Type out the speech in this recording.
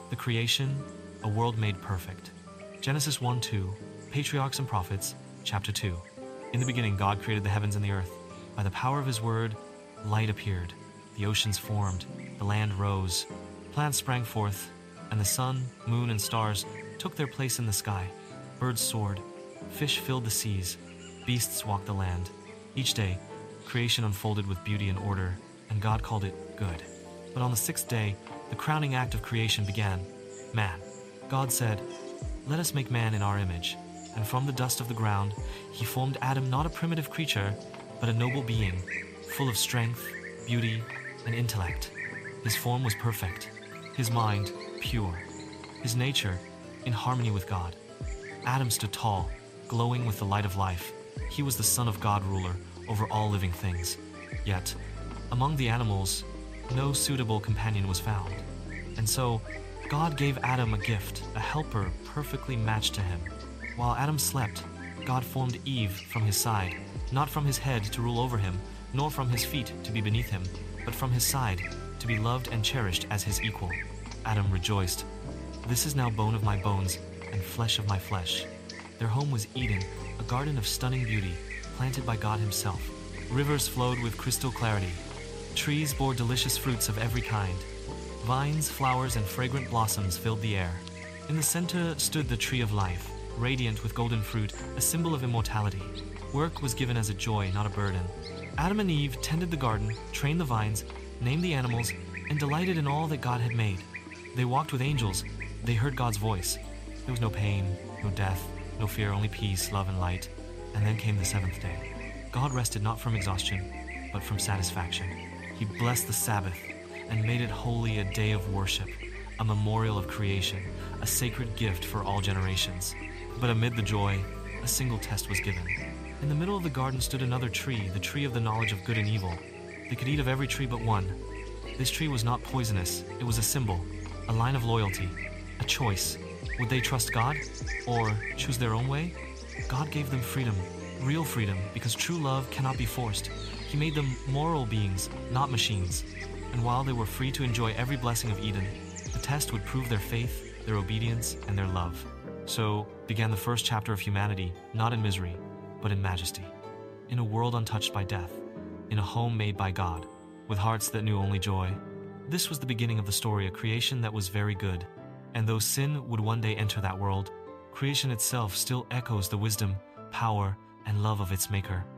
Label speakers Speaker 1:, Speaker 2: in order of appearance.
Speaker 1: The creation, a world made perfect. Genesis 1:2, Patriarchs and Prophets, chapter 2. In the beginning God created the heavens and the earth. By the power of his word, light appeared. The oceans formed, the land rose, plants sprang forth, and the sun, moon, and stars took their place in the sky. Birds soared, fish filled the seas, beasts walked the land. Each day, creation unfolded with beauty and order, and God called it good. But on the sixth day, the crowning act of creation began, man. God said, "Let us make man in our image." And from the dust of the ground, he formed Adam, not a primitive creature, but a noble being, full of strength, beauty, and intellect. His form was perfect, his mind pure, his nature in harmony with God. Adam stood tall, glowing with the light of life. He was the Son of God, ruler over all living things. Yet, among the animals, no suitable companion was found. And so, God gave Adam a gift, a helper perfectly matched to him. While Adam slept, God formed Eve from his side, not from his head to rule over him, nor from his feet to be beneath him, but from his side, to be loved and cherished as his equal. Adam rejoiced. "This is now bone of my bones and flesh of my flesh." Their home was Eden, a garden of stunning beauty, planted by God himself. Rivers flowed with crystal clarity. Trees bore delicious fruits of every kind. Vines, flowers, and fragrant blossoms filled the air. In the center stood the tree of life, radiant with golden fruit, a symbol of immortality. Work was given as a joy, not a burden. Adam and Eve tended the garden, trained the vines, named the animals, and delighted in all that God had made. They walked with angels. They heard God's voice. There was no pain, no death, no fear, only peace, love, and light. And then came the seventh day. God rested not from exhaustion, but from satisfaction. He blessed the Sabbath and made it holy, a day of worship, a memorial of creation, a sacred gift for all generations. But amid the joy, a single test was given. In the middle of the garden stood another tree, the tree of the knowledge of good and evil. They could eat of every tree but one. This tree was not poisonous. It was a symbol, a line of loyalty, a choice. Would they trust God or choose their own way? God gave them freedom, real freedom, because true love cannot be forced. He made them moral beings, not machines. And while they were free to enjoy every blessing of Eden, the test would prove their faith, their obedience, and their love. So began the first chapter of humanity, not in misery, but in majesty. In a world untouched by death, in a home made by God, with hearts that knew only joy. This was the beginning of the story, a creation that was very good. And though sin would one day enter that world, creation itself still echoes the wisdom, power, and love of its maker.